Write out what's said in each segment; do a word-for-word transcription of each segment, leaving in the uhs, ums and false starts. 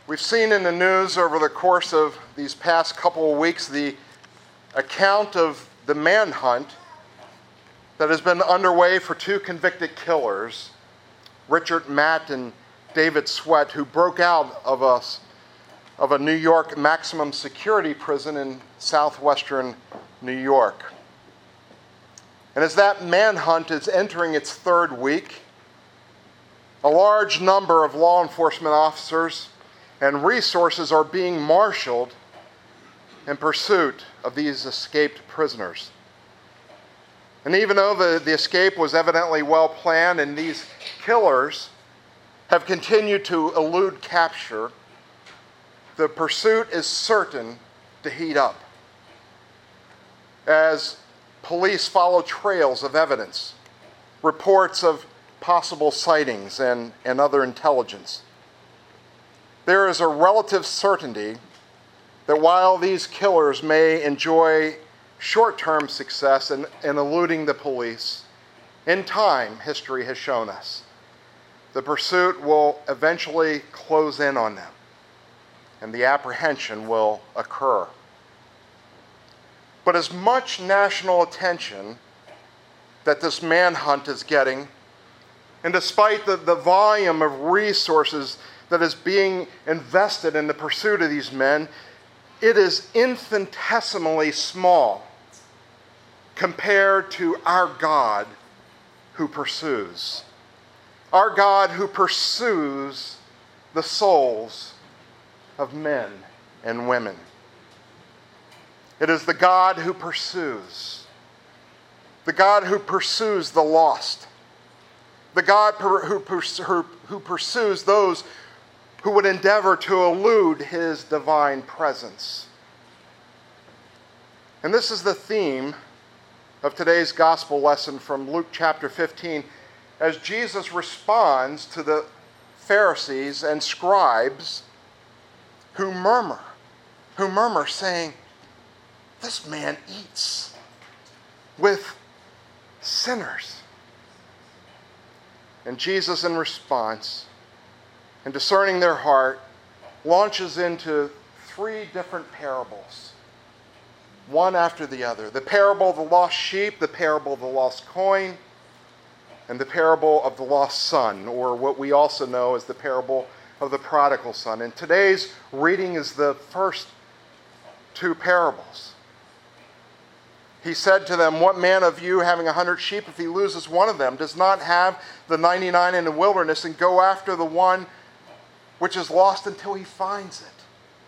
We've seen in the news over the course of these past couple of weeks the account of the manhunt that has been underway for two convicted killers, Richard Matt and David Sweat, who broke out of a, of a New York maximum security prison in southwestern New York. And as that manhunt is entering its third week, a large number of law enforcement officers and resources are being marshaled in pursuit of these escaped prisoners. And even though the, the escape was evidently well planned and these killers have continued to elude capture, the pursuit is certain to heat up as police follow trails of evidence, reports of possible sightings, and, and other intelligence. There is a relative certainty that while these killers may enjoy short-term success in, in eluding the police, in time, history has shown us, the pursuit will eventually close in on them, and the apprehension will occur. But as much national attention that this manhunt is getting, and despite the, the volume of resources that is being invested in the pursuit of these men, it is infinitesimally small compared to our God who pursues. Our God who pursues the souls of men and women. It is the God who pursues. The God who pursues the lost. The God who, who, who pursues those who would endeavor to elude his divine presence. And this is the theme of today's gospel lesson from Luke chapter fifteen, as Jesus responds to the Pharisees and scribes who murmur, who murmur saying, "This man eats with sinners." And Jesus, in response, and discerning their heart, launches into three different parables, one after the other. The parable of the lost sheep, the parable of the lost coin, and the parable of the lost son, or what we also know as the parable of the prodigal son. And today's reading is the first two parables. He said to them, "What man of you, having a hundred sheep, if he loses one of them, does not have the ninety-nine in the wilderness and go after the one which is lost until he finds it?"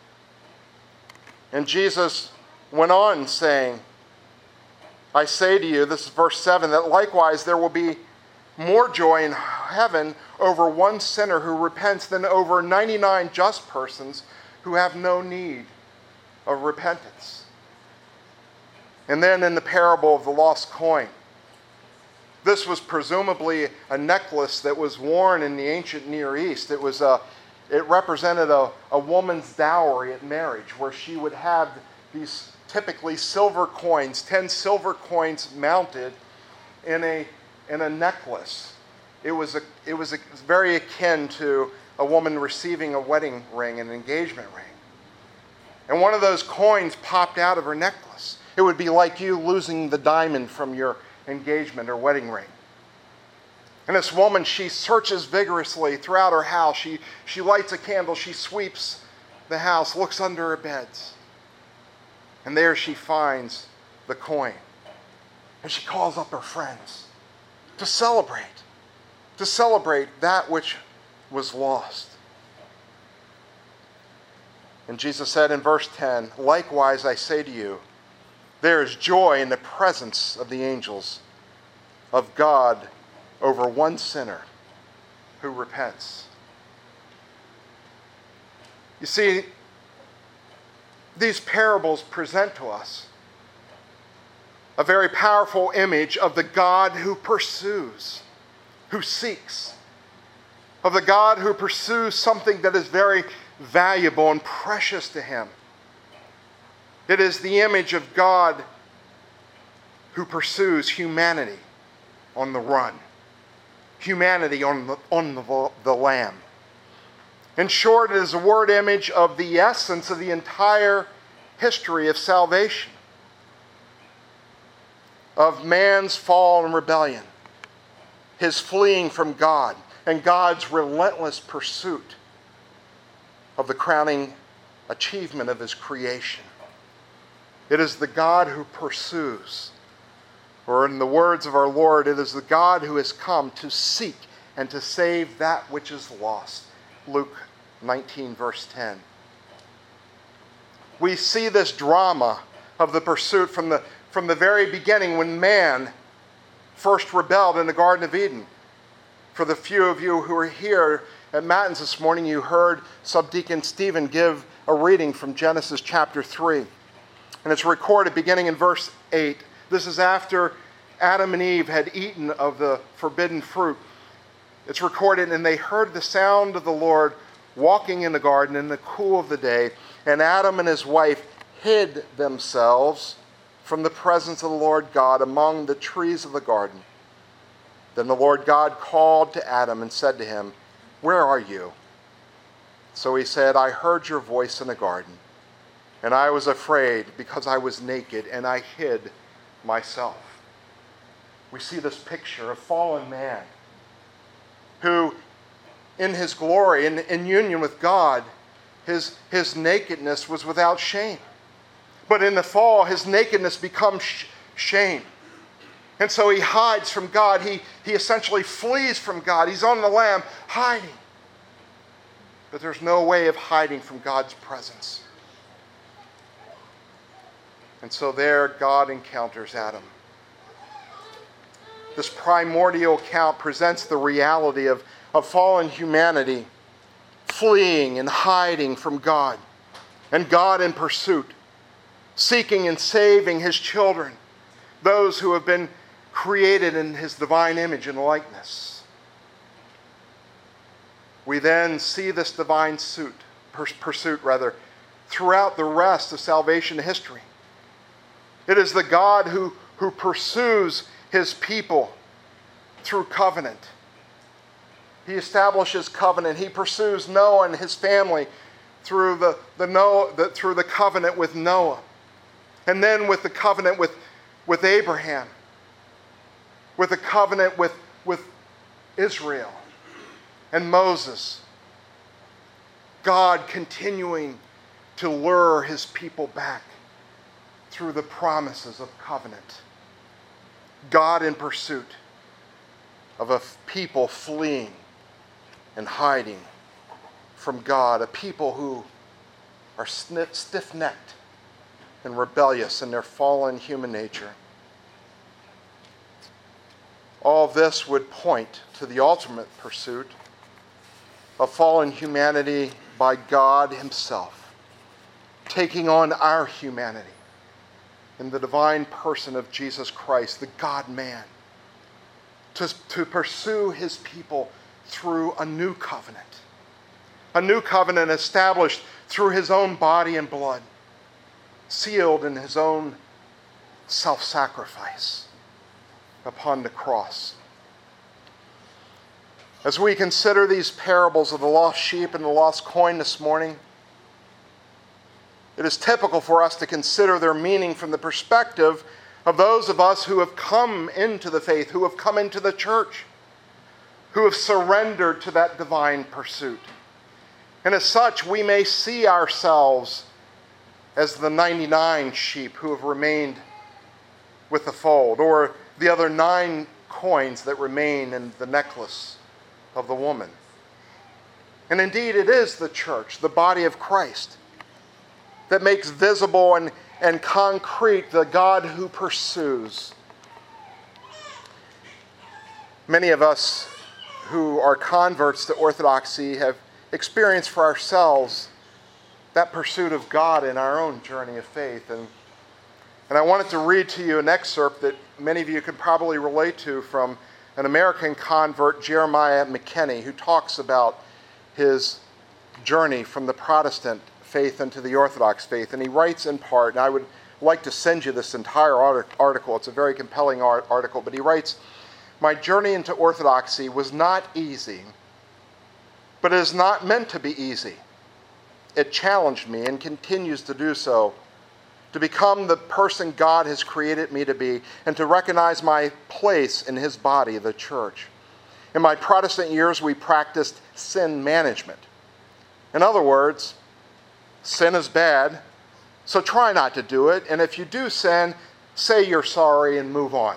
And Jesus went on saying, "I say to you," this is verse seven, "that likewise there will be more joy in heaven over one sinner who repents than over ninety-nine just persons who have no need of repentance." And then in the parable of the lost coin, this was presumably a necklace that was worn in the ancient Near East. It was a, it represented a, a woman's dowry at marriage, where she would have these typically silver coins, ten silver coins mounted in a in a necklace. It was a it was a, very akin to a woman receiving a wedding ring, an engagement ring. And one of those coins popped out of her necklace. It would be like you losing the diamond from your engagement or wedding ring. And this woman, she searches vigorously throughout her house. She, she lights a candle. She sweeps the house, looks under her beds. And there she finds the coin. And she calls up her friends to celebrate, to celebrate that which was lost. And Jesus said in verse ten, "Likewise I say to you, there is joy in the presence of the angels of God over one sinner who repents." You see, these parables present to us a very powerful image of the God who pursues, who seeks, of the God who pursues something that is very valuable and precious to him. It is the image of God who pursues humanity on the run, humanity on the, on the, the lam. In short, it is a word image of the essence of the entire history of salvation, of man's fall and rebellion, his fleeing from God, and God's relentless pursuit of the crowning achievement of his creation. It is the God who pursues, or in the words of our Lord, it is the God who has come to seek and to save that which is lost. Luke nineteen, verse ten. We see this drama of the pursuit from the, from the very beginning when man first rebelled in the Garden of Eden. For the few of you who are here at Matins this morning, you heard Subdeacon Stephen give a reading from Genesis chapter three. And it's recorded beginning in verse eight. This is after Adam and Eve had eaten of the forbidden fruit. It's recorded, and they heard the sound of the Lord walking in the garden in the cool of the day, and Adam and his wife hid themselves from the presence of the Lord God among the trees of the garden. Then the Lord God called to Adam and said to him, "Where are you?" So he said, "I heard your voice in the garden, and I was afraid because I was naked, and I hid myself." We see this picture of fallen man who, in his glory, in, in union with God, his, his nakedness was without shame. But in the fall, his nakedness becomes sh- shame. And so he hides from God. He, he essentially flees from God. He's on the lam, hiding. But there's no way of hiding from God's presence. And so there, God encounters Adam. This primordial account presents the reality of, of fallen humanity fleeing and hiding from God, and God in pursuit, seeking and saving his children, those who have been created in his divine image and likeness. We then see this divine suit, pursuit rather, throughout the rest of salvation history. It is the God who, who pursues his people through covenant. He establishes covenant. He pursues Noah and his family through the, the, Noah, the, through the covenant with Noah. And then with the covenant with, with Abraham. With the covenant with, with Israel and Moses. God continuing to lure his people back through the promises of covenant. God in pursuit of a people fleeing and hiding from God, a people who are stiff-necked and rebellious in their fallen human nature. All this would point to the ultimate pursuit of fallen humanity by God himself, taking on our humanity in the divine person of Jesus Christ, the God-man, to, to pursue his people through a new covenant. A new covenant established through his own body and blood, sealed in his own self-sacrifice upon the cross. As we consider these parables of the lost sheep and the lost coin this morning, it is typical for us to consider their meaning from the perspective of those of us who have come into the faith, who have come into the church, who have surrendered to that divine pursuit. And as such, we may see ourselves as the ninety-nine sheep who have remained with the fold, or the other nine coins that remain in the necklace of the woman. And indeed, it is the church, the body of Christ, that makes visible and, and concrete the God who pursues. Many of us who are converts to Orthodoxy have experienced for ourselves that pursuit of God in our own journey of faith. And, and I wanted to read to you an excerpt that many of you can probably relate to from an American convert, Jeremiah McKinney, who talks about his journey from the Protestant faith into the Orthodox faith. And he writes in part, and I would like to send you this entire article. It's a very compelling article, but he writes, "My journey into Orthodoxy was not easy, But it is not meant to be easy. It challenged me and continues to do so, to become the person God has created me to be and to recognize my place in his body, the church. In my Protestant years, we practiced sin management. In other words, sin is bad, so try not to do it. And if you do sin, say you're sorry and move on.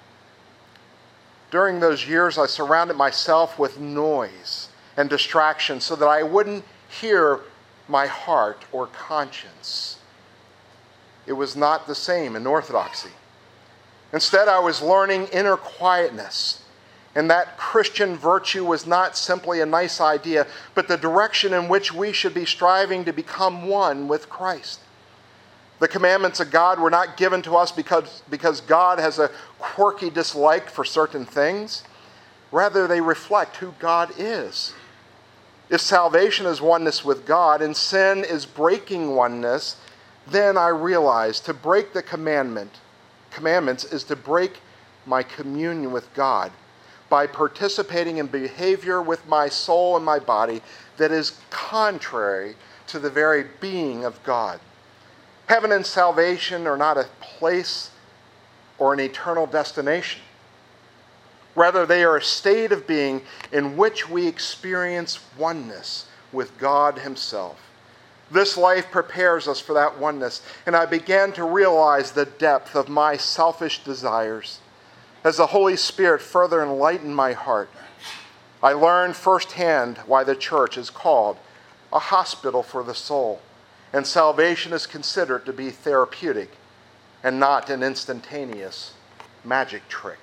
During those years, I surrounded myself with noise and distraction so that I wouldn't hear my heart or conscience. It was not the same in orthodoxy. Instead, I was learning inner quietness. And that Christian virtue was not simply a nice idea, but the direction in which we should be striving to become one with Christ. The commandments of God were not given to us because, because God has a quirky dislike for certain things. Rather, they reflect who God is. If salvation is oneness with God and sin is breaking oneness, then I realize to break the commandment, commandments is to break my communion with God by participating in behavior with my soul and my body that is contrary to the very being of God. Heaven and salvation are not a place or an eternal destination. Rather, they are a state of being in which we experience oneness with God himself. This life prepares us for that oneness, and I began to realize the depth of my selfish desires. As the Holy Spirit further enlightened my heart, I learned firsthand why the church is called a hospital for the soul, and salvation is considered to be therapeutic and not an instantaneous magic trick.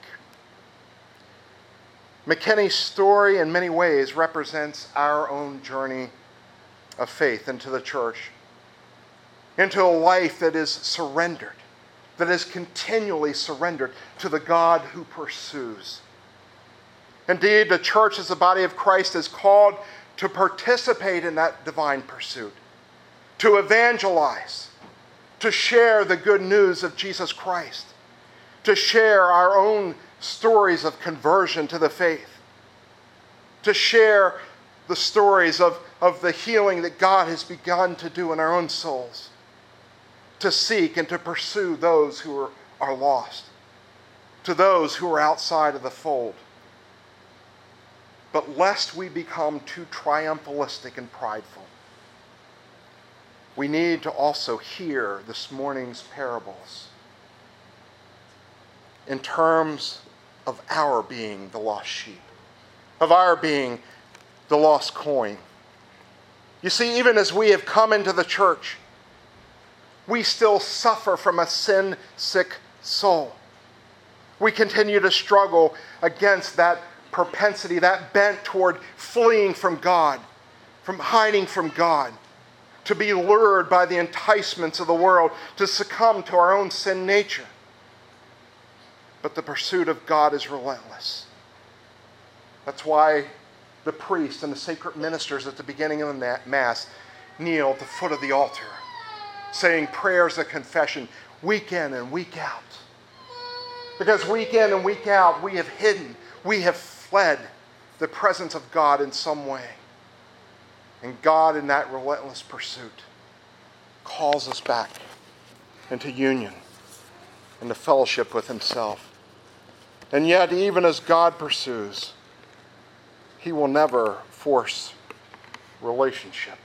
McKinney's story in many ways represents our own journey of faith into the church, into a life that is surrendered, that is continually surrendered to the God who pursues. Indeed, the church as the body of Christ is called to participate in that divine pursuit, to evangelize, to share the good news of Jesus Christ, to share our own stories of conversion to the faith, to share the stories of, of the healing that God has begun to do in our own souls, to seek and to pursue those who are, are lost, to those who are outside of the fold. But lest we become too triumphalistic and prideful, we need to also hear this morning's parables in terms of our being the lost sheep, of our being the lost coin. You see, even as we have come into the church, we still suffer from a sin-sick soul. We continue to struggle against that propensity, that bent toward fleeing from God, from hiding from God, to be lured by the enticements of the world, to succumb to our own sin nature. But the pursuit of God is relentless. That's why the priest and the sacred ministers at the beginning of the Mass kneel at the foot of the altar, saying prayers of confession week in and week out. Because week in and week out, we have hidden, we have fled the presence of God in some way. And God, in that relentless pursuit, calls us back into union, into fellowship with himself. And yet, even as God pursues, he will never force relationship.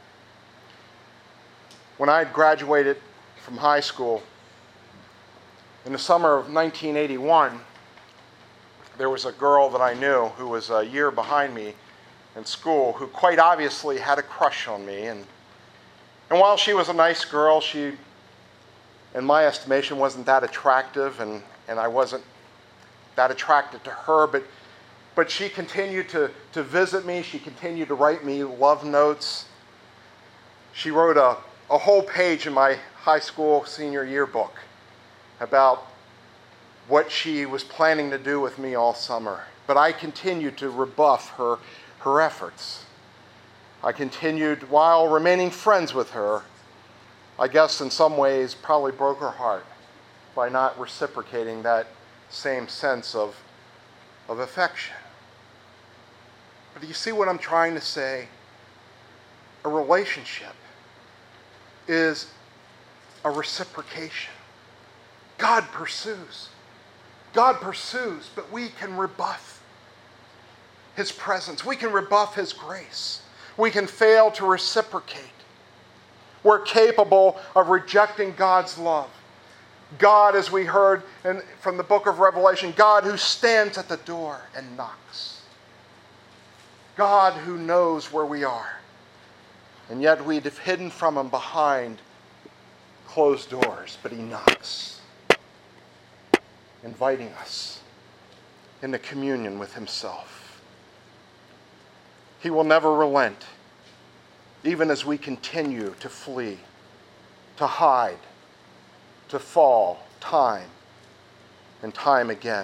When I had graduated from high school, in the summer of nineteen eighty-one, there was a girl that I knew who was a year behind me in school who quite obviously had a crush on me. And, and while she was a nice girl, she, in my estimation, wasn't that attractive, and, and I wasn't that attracted to her, but but she continued to, to visit me. She continued to write me love notes. She wrote a, a whole page in my high school senior yearbook about what she was planning to do with me all summer. But I continued to rebuff her, her efforts. I continued, while remaining friends with her, I guess in some ways probably broke her heart by not reciprocating that same sense of, of affection. But do you see what I'm trying to say? A relationship is a reciprocation. God pursues. God pursues, but we can rebuff His presence. We can rebuff His grace. We can fail to reciprocate. We're capable of rejecting God's love. God, as we heard in, from the book of Revelation, God who stands at the door and knocks. God who knows where we are. And yet we'd have hidden from Him behind closed doors, but He knocks, inviting us into communion with Himself. He will never relent, even as we continue to flee, to hide, to fall time and time again.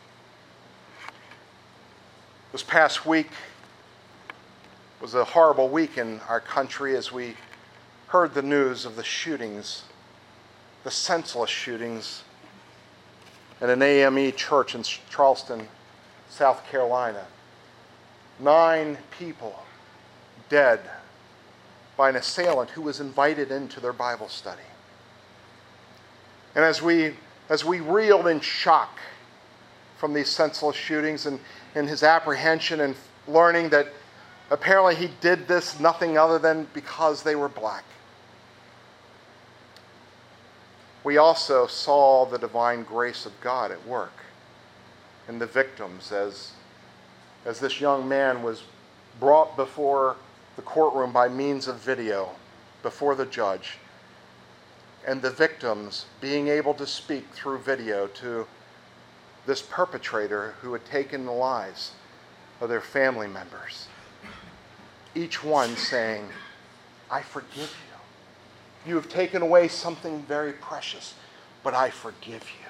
This past week was a horrible week in our country as we heard the news of the shootings, the senseless shootings at an A M E church in Charleston, South Carolina. Nine people dead by an assailant who was invited into their Bible study. And as we as we reeled in shock from these senseless shootings and, and his apprehension and learning that apparently he did this nothing other than because they were black, we also saw the divine grace of God at work in the victims as, as this young man was brought before the courtroom by means of video, before the judge, and the victims being able to speak through video to this perpetrator who had taken the lives of their family members. Each one saying, I forgive you. You have taken away something very precious, but I forgive you.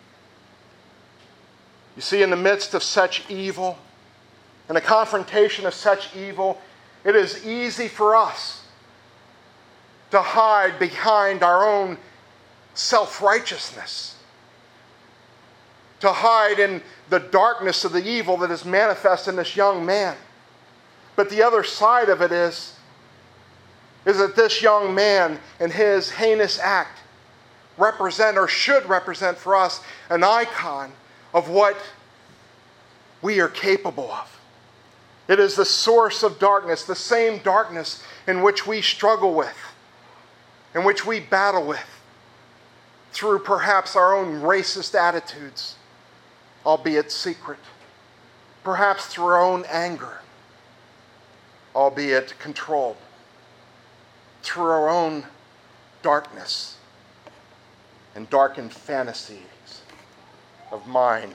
You see, in the midst of such evil, in a confrontation of such evil, it is easy for us to hide behind our own self-righteousness, to hide in the darkness of the evil that is manifest in this young man. But the other side of it is, is that this young man and his heinous act represent, or should represent for us, an icon of what we are capable of. It is the source of darkness, the same darkness in which we struggle with, in which we battle with, through perhaps our own racist attitudes, albeit secret, perhaps through our own anger, albeit controlled, through our own darkness and darkened fantasies of mind.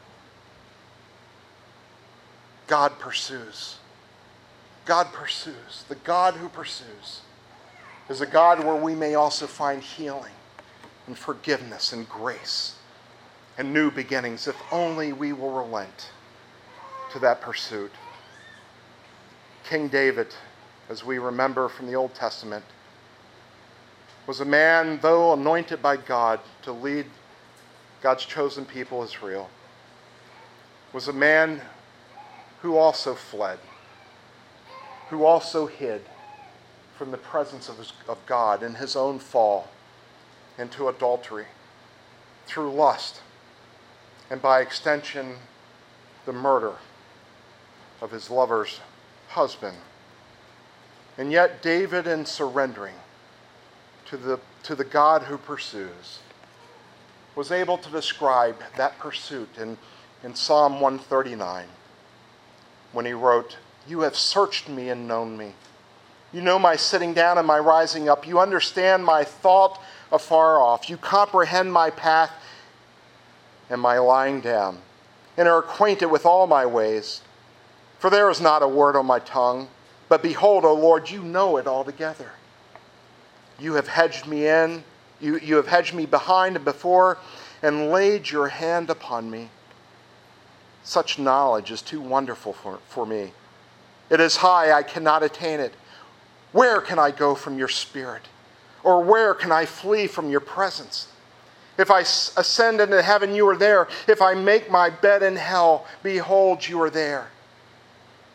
God pursues. God pursues. The God who pursues is a God where we may also find healing and forgiveness and grace and new beginnings if only we will relent to that pursuit. King David, as we remember from the Old Testament, was a man, though anointed by God to lead God's chosen people, Israel, was a man who also fled, who also hid from the presence of, his, of God in his own fall into adultery through lust, and by extension, the murder of his lover's husband. And yet David, in surrendering to the, to the God who pursues, was able to describe that pursuit in, in Psalm one thirty-nine when he wrote, "You have searched me and known me. You know my sitting down and my rising up. You understand my thought afar off. You comprehend my path and my lying down, and are acquainted with all my ways. For there is not a word on my tongue, but behold, O Lord, you know it altogether. You have hedged me in, you, you have hedged me behind and before, and laid your hand upon me. Such knowledge is too wonderful for, for me. It is high, I cannot attain it. Where can I go from your spirit? Or where can I flee from your presence? If I ascend into heaven, you are there. If I make my bed in hell, behold, you are there.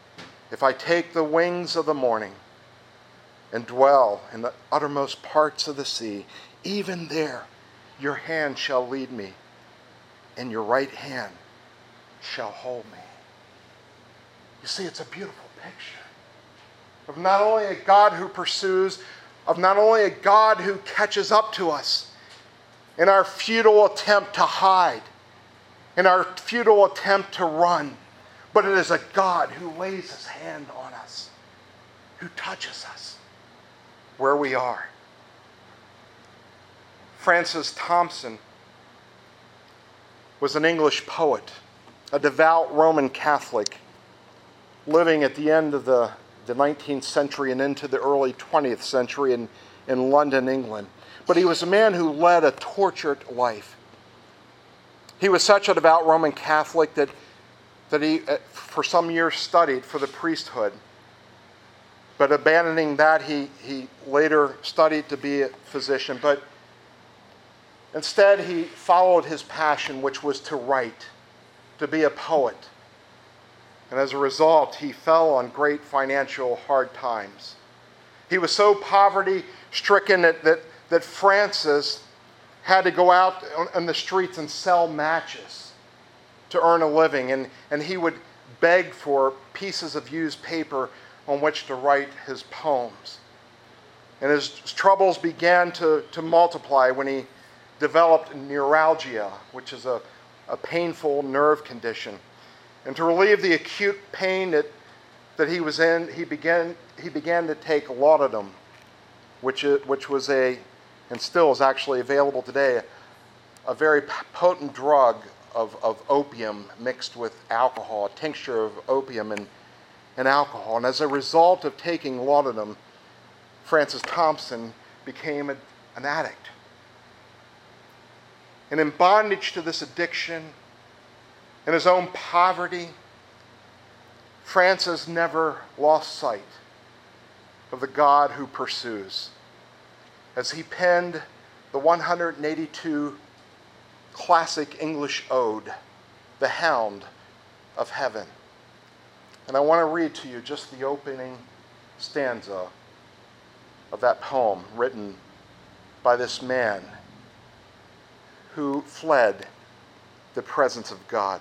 If I take the wings of the morning and dwell in the uttermost parts of the sea, even there your hand shall lead me, and your right hand shall hold me. You see, it's a beautiful picture of not only a God who pursues, of not only a God who catches up to us in our futile attempt to hide, in our futile attempt to run, but it is a God who lays his hand on us, who touches us where we are. Francis Thompson was an English poet, a devout Roman Catholic, living at the end of the, the nineteenth century and into the early twentieth century in, in London, England. But he was a man who led a tortured life. He was such a devout Roman Catholic that, that he, for some years, studied for the priesthood. But abandoning that, he, he later studied to be a physician. But instead, he followed his passion, which was to write, to be a poet. And as a result, he fell on great financial hard times. He was so poverty-stricken that, that, that Francis had to go out on the streets and sell matches to earn a living. And, and he would beg for pieces of used paper on which to write his poems. And his troubles began to, to multiply when he developed neuralgia, which is a, a painful nerve condition. And to relieve the acute pain that, that he was in, he began, he began to take laudanum, which, which was a, and still is actually available today, a very potent drug of, of opium mixed with alcohol, a tincture of opium and, and alcohol. And as a result of taking laudanum, Francis Thompson became a, an addict. And in bondage to this addiction, in his own poverty, Francis never lost sight of the God who pursues. As he penned the one hundred eighty-two classic English ode, The Hound of Heaven. And I want to read to you just the opening stanza of that poem written by this man who fled the presence of God.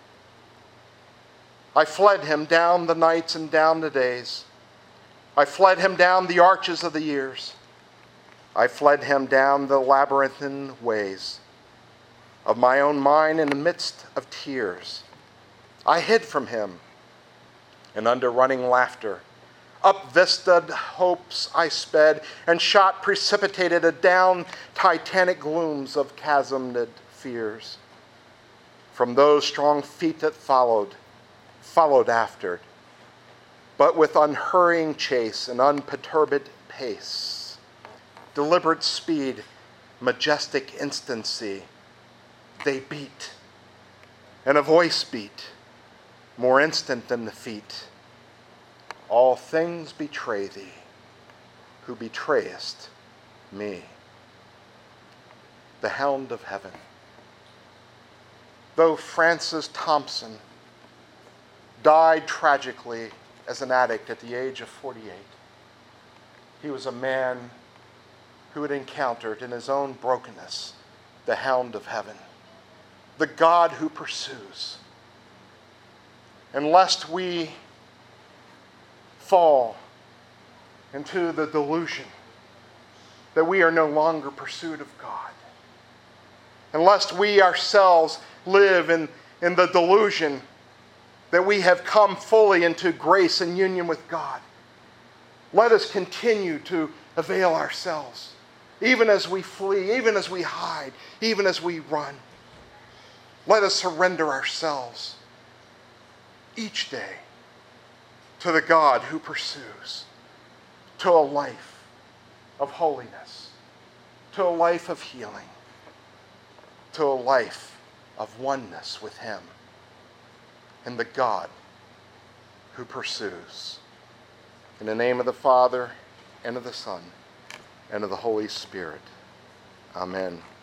I fled him down the nights and down the days. I fled him down the arches of the years. I fled him down the labyrinthine ways of my own mind in the midst of tears. I hid from him, and under running laughter, up vistaed hopes I sped, and shot precipitated adown titanic glooms of chasmed fears. From those strong feet that followed, followed after, but with unhurrying chase and unperturbed pace, deliberate speed, majestic instancy, they beat, and a voice beat, more instant than the feet. All things betray thee, who betrayest me. The Hound of Heaven. Though Francis Thompson died tragically as an addict at the age of forty-eight, he was a man who had encountered in his own brokenness the Hound of Heaven, the God who pursues. And lest we fall into the delusion that we are no longer pursued of God, and lest we ourselves live in, in the delusion that we have come fully into grace and union with God, let us continue to avail ourselves, even as we flee, even as we hide, even as we run. Let us surrender ourselves each day to the God who pursues, to a life of holiness, to a life of healing, to a life of oneness with Him and the God who pursues. In the name of the Father, and of the Son, and of the Holy Spirit. Amen.